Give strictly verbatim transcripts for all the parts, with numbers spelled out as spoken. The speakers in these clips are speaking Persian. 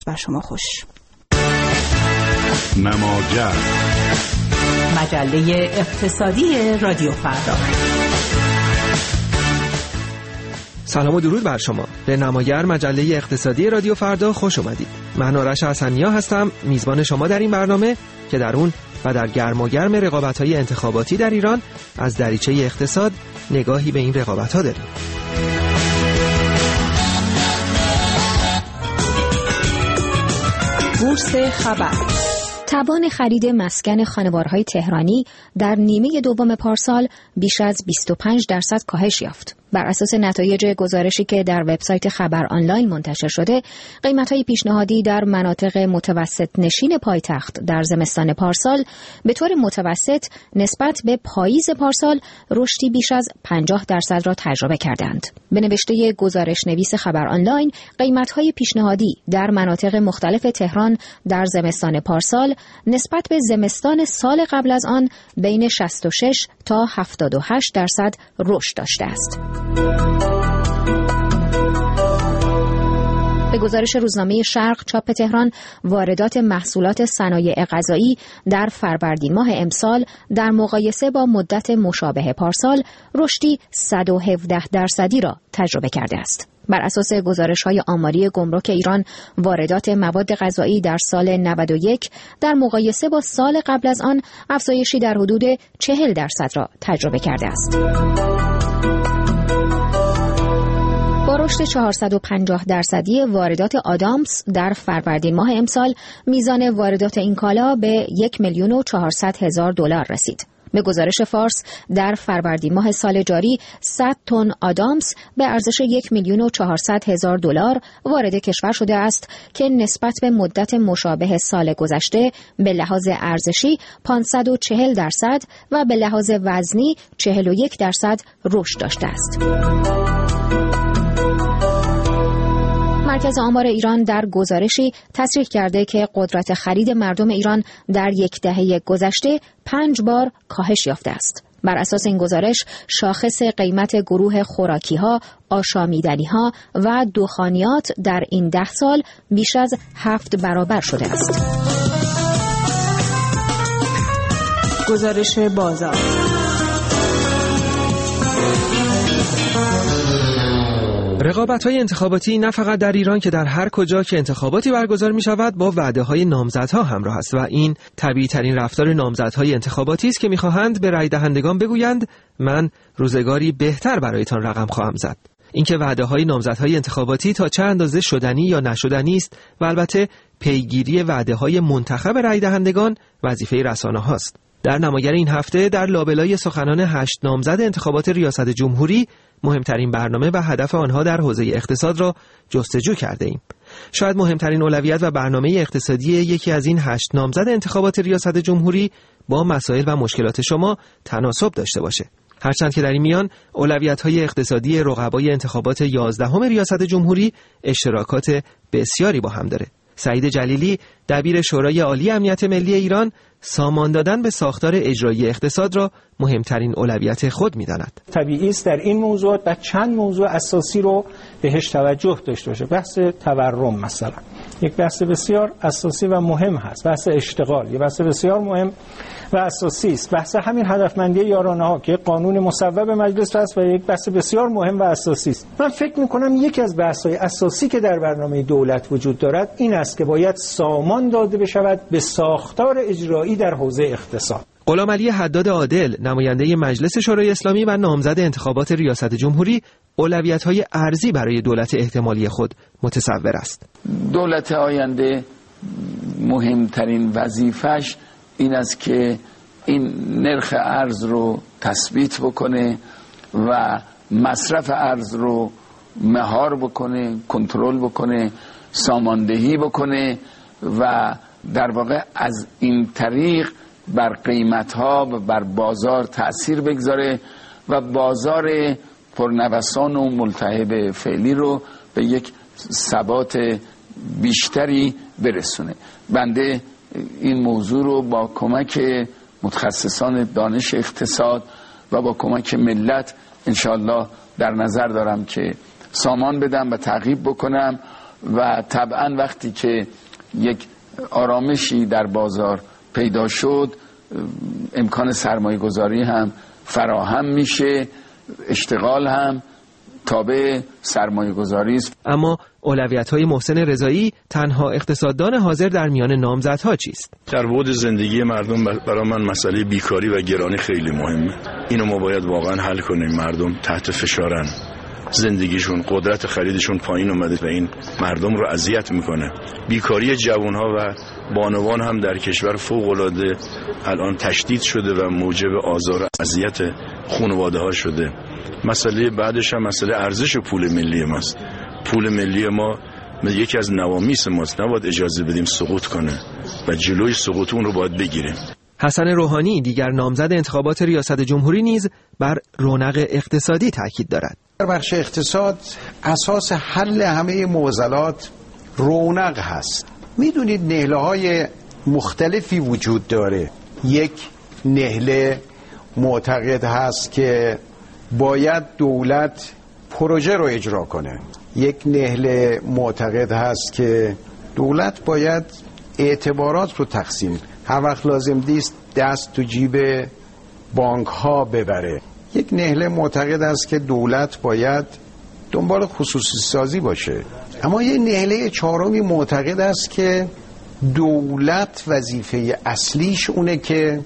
بر شما خوش. نماگر، مجله اقتصادی رادیو فردا. سلام و درود بر شما. به نماگر، مجله اقتصادی رادیو فردا خوش اومدید. من آرش حسنیا هستم، میزبان شما در این برنامه که در اون و در گرم و گرم رقابت‌های انتخاباتی در ایران از دریچه اقتصاد نگاهی به این رقابت‌ها داریم. بورس خبر. توان خرید مسکن خانوارهای تهرانی در نیمه دوم پارسال بیش از بیست و پنج درصد کاهش یافت. بر اساس نتایج گزارشی که در وبسایت خبر آنلاین منتشر شده، قیمت‌های پیشنهادی در مناطق متوسط نشین پایتخت در زمستان پارسال به طور متوسط نسبت به پاییز پارسال رشدی بیش از پنجاه درصد را تجربه کردند. به نوشته گزارش نویس خبر آنلاین، قیمت‌های پیشنهادی در مناطق مختلف تهران در زمستان پارسال نسبت به زمستان سال قبل از آن بین شصت و شش تا هفتاد و هشت درصد رشد داشته است. به گزارش روزنامه شرق چاپ تهران، واردات محصولات صنایع غذایی در فروردین ماه امسال در مقایسه با مدت مشابه پارسال رشدی صد و هفده درصدی را تجربه کرده است. بر اساس گزارش‌های آماری گمرک ایران، واردات مواد غذایی در سال نود و یک در مقایسه با سال قبل از آن افزایشی در حدود چهل درصد را تجربه کرده است. با رشد چهارصد و پنجاه درصدی واردات آدامس در فروردین ماه امسال، میزان واردات این کالا به یک میلیون و چهارصد هزار دلار رسید. به گزارش فارس، در فروردین ماه سال جاری صد تن آدامس به ارزش یک میلیون و چهارصد هزار دلار وارد کشور شده است که نسبت به مدت مشابه سال گذشته به لحاظ ارزشی پانصد و چهل درصد و به لحاظ وزنی چهل و یک درصد رشد داشته است. مرکز آمار ایران در گزارشی تصریح کرده که قدرت خرید مردم ایران در یک دهه گذشته پنج بار کاهش یافته است. بر اساس این گزارش، شاخص قیمت گروه خوراکی‌ها، آشامیدنی‌ها و دخانیات در این ده سال بیش از هفت برابر شده است. گزارش بازار. رقابت‌های انتخاباتی نه فقط در ایران که در هر کجا که انتخاباتی برگزار می‌شود با وعده‌های نامزدها همراه است و این طبیعی‌ترین رفتار نامزدهای انتخاباتی است که می‌خواهند به رای دهندگان بگویند من روزگاری بهتر برایتان رقم خواهم زد. اینکه وعده‌های نامزدهای انتخاباتی تا چه اندازه شدنی یا نشدنی است و البته پیگیری وعده‌های منتخب رای دهندگان وظیفه رسانه‌هاست. در نماگر این هفته در لابلای سخنان هشت نامزد انتخابات ریاست جمهوری مهمترین برنامه و هدف آنها در حوزه اقتصاد را جستجو کرده ایم. شاید مهمترین اولویت و برنامه اقتصادی یکی از این هشت نامزد انتخابات ریاست جمهوری با مسائل و مشکلات شما تناسب داشته باشه. هرچند که در این میان اولویت‌های اقتصادی رقبای انتخابات یازدهم ریاست جمهوری اشتراکات بسیاری با هم داره. سعید جلیلی، دبیر شورای عالی امنیت ملی ایران، سامان دادن به ساختار اجرایی اقتصاد را مهمترین اولویت خود می‌داند. طبیعی است در این موضوعات و چند موضوع اساسی رو بهش توجه داشته باشه. بحث تورم مثلا یک بحث بسیار اساسی و مهم هست. بحث اشتغال یک بحث بسیار مهم و اساسی است. بحث همین هدفمندی یارانه‌ها که قانون مصوب مجلس است و یک بحث بسیار مهم و اساسی است. من فکر می‌کنم یکی از بحث‌های اساسی که در برنامه دولت وجود دارد این است که باید سامان داده بشود به ساختار اجرایی در حوزه اقتصاد. غلامعلی حداد عادل، نماینده مجلس شورای اسلامی و نامزد انتخابات ریاست جمهوری، اولویت‌های ارزی برای دولت احتمالی خود متصور است. دولت آینده مهمترین وظیفش این است که این نرخ ارز رو تثبیت بکنه و مصرف ارز رو مهار بکنه، کنترل بکنه، ساماندهی بکنه و در واقع از این طریق بر قیمت‌ها و بر بازار تأثیر بگذاره و بازار پرنوسان و ملتهب فعلی رو به یک ثبات بیشتری برسونه. بنده این موضوع رو با کمک متخصصان دانش اقتصاد و با کمک ملت انشالله در نظر دارم که سامان بدم و تعقیب بکنم و طبعا وقتی که یک آرامشی در بازار پیدا شد امکان سرمایه گذاری هم فراهم میشه، اشتغال هم تابع سرمایه گذاری است. اما اولویت‌های محسن رضایی تنها اقتصاددان حاضر در میان نامزدها چیست؟ در بعد زندگی مردم برای من مسئله بیکاری و گرانی خیلی مهمه. اینو ما باید واقعا حل کنیم. مردم تحت فشارن، زندگیشون، قدرت خریدشون پایین اومده و این مردم رو اذیت میکنه. بیکاری جوانها و بانوان هم در کشور فوق‌العاده الان تشدید شده و موجب آزار و اذیت خانواده ها شده. مسئله بعدش هم مسئله ارزش پول ملی ماست. پول ملی ما یکی از نوامیس ماست، نباید اجازه بدیم سقوط کنه و جلوی سقوط اون رو باید بگیریم. حسن روحانی دیگر نامزد انتخابات ریاست جمهوری نیز بر رونق اقتصادی تاکید دارد. در بخش اقتصاد اساس حل همه معضلات رونق هست. میدونید نهله های مختلفی وجود داره. یک نهله معتقد هست که باید دولت پروژه رو اجرا کنه. یک نهله معتقد هست که دولت باید اعتبارات رو تقسیم، هر وقت لازم دیست دست تو جیب بانک ها ببره. یک نهله معتقد است که دولت باید دنبال خصوصی سازی باشه. اما یک نهله چهارمی معتقد است که دولت وظیفه اصلیش اونه که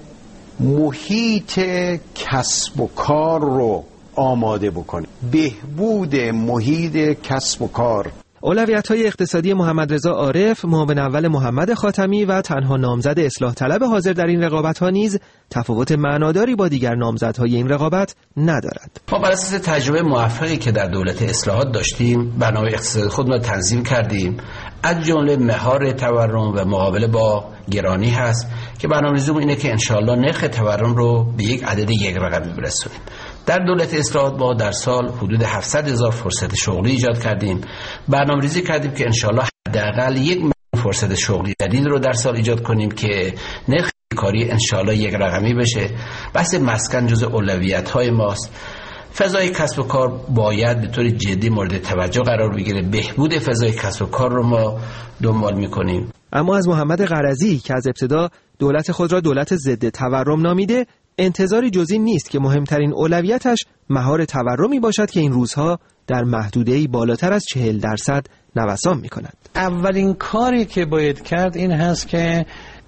محیط کسب و کار رو آماده بکنه، بهبود محیط کسب و کار. اولویت‌های اقتصادی محمد رضا عارف، معاون اول محمد خاتمی و تنها نامزد اصلاح طلب حاضر در این رقابت‌ها نیز تفاوت معناداری با دیگر نامزدهای این رقابت ندارد. ما بر اساس تجربه موفقی که در دولت اصلاحات داشتیم، برنامه اقتصادی خودمون را تنظیم کردیم. از جمله مهار تورم و مقابله با گرانی هست که برنامه‌ریزیمون اینه که انشالله نرخ تورم رو به یک عدد یک رقمی برسونیم. در دولت اصلاحات ما در سال حدود هفتصد هزار فرصت شغلی ایجاد کردیم. برنامه‌ریزی کردیم که انشالله حداقل یک میلیون فرصت شغلی جدید رو در سال ایجاد کنیم که نرخ بیکاری انشالله یک رقمی بشه. بحث مسکن جزء اولویت‌های ماست. فضای کسب و کار باید به طور جدی مورد توجه قرار بگیره. بهبود فضای کسب و کار رو ما دنبال می‌کنیم. اما از محمد قرضی که از ابتدا دولت خود را دولت ضد تورم نامیده، انتظاری جز این نیست که مهمترین اولویتش مهار تورمی باشد که این روزها در محدوده‌ای بالاتر از چهل درصد نوسان می‌کند. اولین کاری که باید کرد این هست که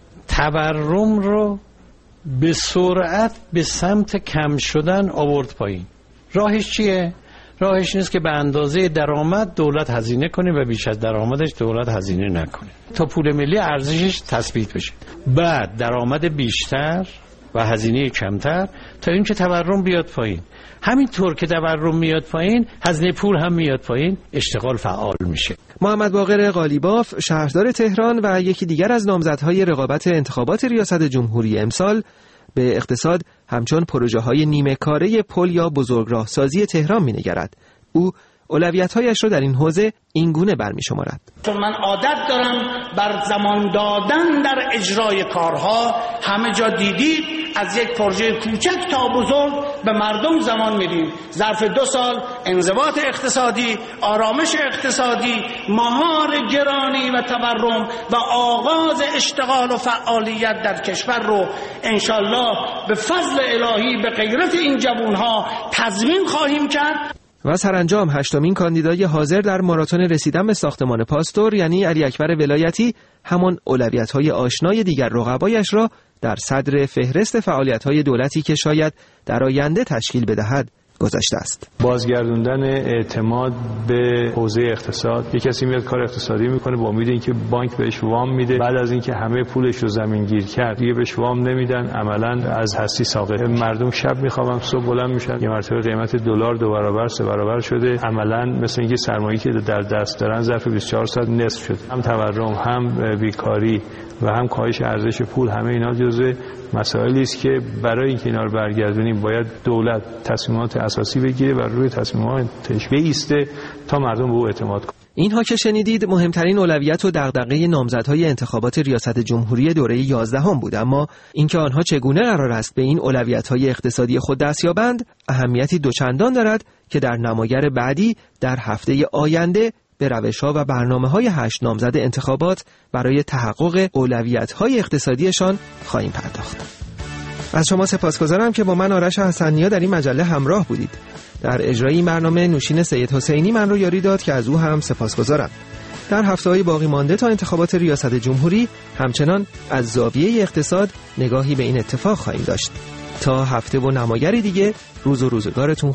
تورم رو به سرعت به سمت کم شدن آورد پایین. راهش چیه؟ راهش نیست که به اندازه درآمد دولت هزینه کنه و بیش از درآمدش دولت هزینه نکنه تا پول ملی ارزشش تثبیت بشه. بعد درآمد بیشتر و هزینه کمتر تا اینکه تورم بیاد پایین. همینطور که تورم میاد پایین، هزینه پول هم میاد پایین، اشتغال فعال میشه. محمد باقر قالیباف، شهردار تهران و یکی دیگر از نامزدهای رقابت انتخابات ریاست جمهوری امسال، به اقتصاد همچون پروژه‌های نیمه کاره پل یا بزرگراهسازی تهران می‌نگرد. او اولویت‌هایش را در این حوزه اینگونه برمی‌شمارد: چون من عادت دارم بر زمان دادن در اجرای کارها. همه جا دیدید از یک پروژه کوچک تا بزرگ به مردم زمان میدیم. ظرف دو سال انضباط اقتصادی، آرامش اقتصادی، مهار گرانی و تورم و آغاز اشتغال و فعالیت در کشور رو انشالله به فضل الهی به غیرت این جوانها تضمین خواهیم کرد. و سرانجام هشتمین کاندیدای حاضر در ماراتون رسیدن به ساختمان پاستور یعنی علی اکبر ولایتی همان اولویت‌های آشنای دیگر رقبایش را در صدر فهرست فعالیت‌های دولتی که شاید در آینده تشکیل بدهد گذاشته است. بازگردوندن اعتماد به حوزه اقتصاد. یک کسی میاد کار اقتصادی میکنه با امید اینکه بانک بهش وام میده، بعد از اینکه همه پولش رو زمین گیر کرد دیگه بهش وام نمیدن، عملاً از هستی ساقط. مردم شب میخوابن صبح بلند میشن یه مرتبه قیمت دلار دو برابر سه برابر شده. عملاً مثل اینکه سرمایه‌ای که در دست دارن ظرف بیست و چهار ساعت نصف شد. هم تورم، هم بیکاری و هم کاهش ارزش پول، همه اینا جزء مسائلی است که برای اینکه اینا رو برگردونیم باید دولت تصمیمات اساسی بگیره و روی تصمیماتش بایسته تا مردم به او اعتماد کنند. اینها که شنیدید مهمترین اولویت و دغدغه نامزدهای انتخابات ریاست جمهوری دوره یازدهم بود، اما اینکه آنها چگونه قرار است به این اولویت‌های اقتصادی خود دست یابند اهمیتی دوچندان دارد که در نمایر بعدی در هفته آینده به روش‌ها و برنامه‌های هشت نامزد انتخابات برای تحقق اولویت‌های اقتصادیشان خواهیم پرداخت. از شما سپاسگزارم که با من آرش حسنیا در این مجله همراه بودید. در اجرای این برنامه نوشین سید حسینی من رو یاری داد که از او هم سپاسگزارم. در هفته‌های باقی مانده تا انتخابات ریاست جمهوری همچنان از زاویه اقتصاد نگاهی به این اتفاق خواهیم داشت. تا هفته و نمایری دیگه، روز و روزگارتون